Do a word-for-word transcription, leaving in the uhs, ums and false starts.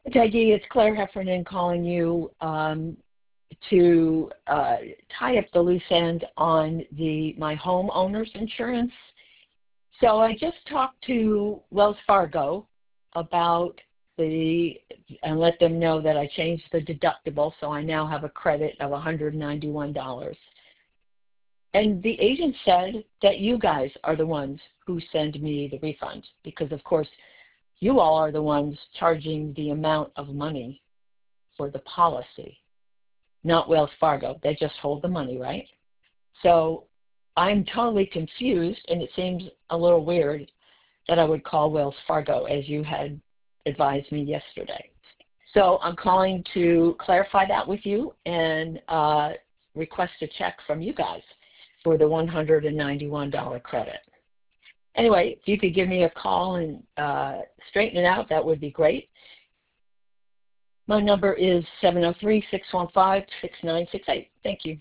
Peggy, it's Claire Heffernan calling you um, to uh, tie up the loose end on the my homeowner's insurance. So I just talked to Wells Fargo about the, and let them know that I changed the deductible, so I now have a credit of one hundred ninety-one dollars. And the agent said that you guys are the ones who send me the refund because, of course, you all are the ones charging the amount of money for the policy, not Wells Fargo. They just hold the money, right? So I'm totally confused, and it seems a little weird that I would call Wells Fargo as you had advised me yesterday. So I'm calling to clarify that with you and uh, request a check from you guys for the one hundred ninety-one dollars credit. Anyway, if you could give me a call and uh, straighten it out, that would be great. My number is seven oh three, six one five, six nine six eight. Thank you.